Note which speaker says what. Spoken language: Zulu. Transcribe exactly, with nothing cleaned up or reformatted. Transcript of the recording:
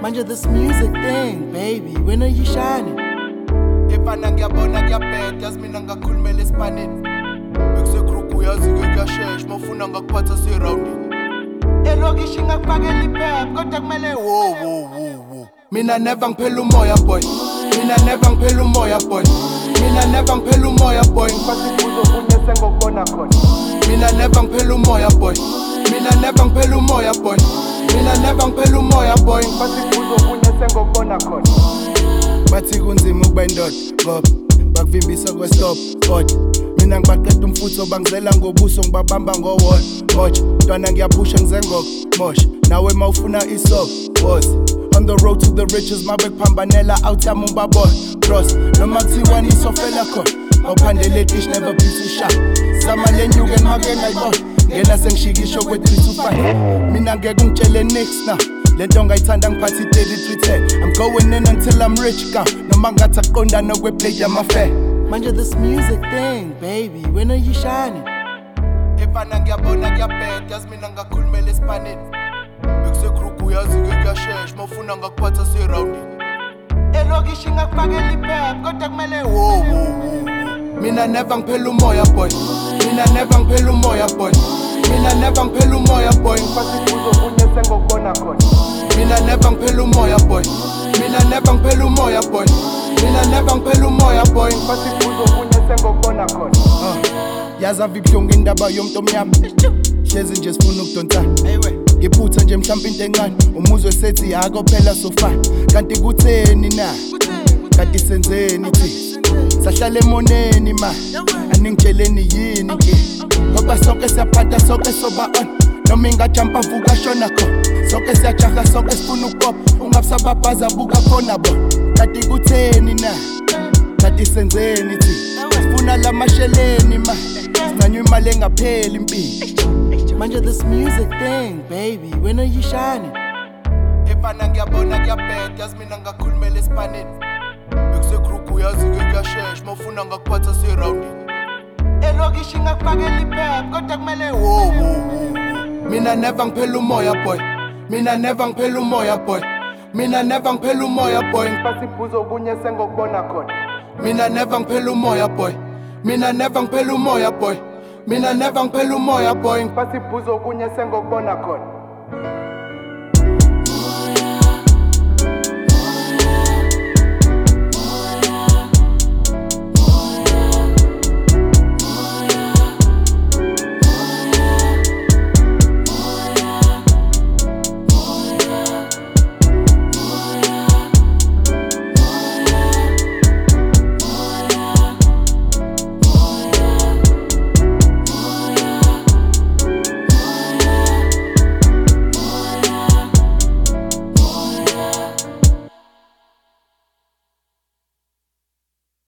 Speaker 1: Manje this music thing, baby, when are you shining?
Speaker 2: Efana ngiyabona kuyabheda yazi mina ngakhulumela esipanini Bekusegroup uyazi-ke kuyashesha mawufuna ngakuphatha si-roundini Elokishi ngakufakela iphepha kodwa kumele wo wo wo wo Mina never ngiphela umoya boy Mina never ngiphela umoya boy Mina never ngiphela umoya boy Ngifasa ibuzo kunye sengokubona khona Mina never ngiphela umoya boy Mina never ngiphela umoya boy Mina never ngiphela umoya boy Ngifasa ibuzo kunye sengokubona khona Bathi kunzima ukuba indoda ngoba bakuvimbisa kwe-stop kodwa mina ngibaqeda umfutho bangizela ngobuso ngibabamba ngowall moja ntwana ngiyaphusha ngizengokmosha nawe mawufuna isop was on the road to the riches mabe kuphambanela out yami ubabona cross noma kuthiwani isofela khona awuphandele dish never be too sharp zama lenyuke make ngayibona ngena sengishikisho kwe-three to five mina ngeke ungitshele next now lento ngayithanda ngiphathi thirty-three ten I'm going in until I'm rich ka noma ngathi aqondana kwe-plate yama-fair
Speaker 1: Manje this music thing, baby, when are you shining?
Speaker 2: Efana ngiyabona kuyabheda yazi mina ngakhulumela esipanini Bekusegroup uyazi-ke kuyashesha mawufuna ngakuphatha si-roundini Elokishi ngakufakela iphepha kodwa kumele wo wo wo Mina never ngiphela umoya boy Mina never ngiphela umoya boy Mina never ngiphela umoya boy Ngifasa ibuzo kunye sengokubona khona Mina never ngiphela umoya boy Mina never ngiphela umoya boy Mina never ngiphela umoya boy Ngifasa ibuzo kunye sengokubona khona Yaza vibuhlungu indaba yomuntu omnyama Hlezi nje sifuna ukudonsana Ngiphutha nje mhlawumbe into encane umuzwe sethi yako phela sofana kanti kutheni na kanti senzeni thi sahlala emoneni ma aningitsheleni yini ke ngoba sonke siyaphatha sonke soba on noma ingajumpa vuka shona khona sonke siyajaha sonke sifuna ukupop ungabusababhaza buka khona bo kanti kutheni na kanti senzeni thi sifuna la masheleni ma sinanywa imali engapheli impilo
Speaker 1: Manje this music thing, baby, when are you shining?
Speaker 2: Efana ngiyabona kuyabheda yazi mina ngakhulumela esipanini Bekusegroup uyazi-ke kuyashesha mawufuna ngakuphatha si-roundini Elokishi ngakufakela iphepha kodwa kumele wo wo wo Mina never ngiphela umoya boy Mina never ngiphela umoya boy Mina never ngiphela umoya boy Ngifasa ibuzo kunye sengokubona khona Mina never ngiphela umoya boy Mina never ngiphela umoya boy Mina never ngiphela umoya boy Ngifasa ibuzo kunye sengokubona khona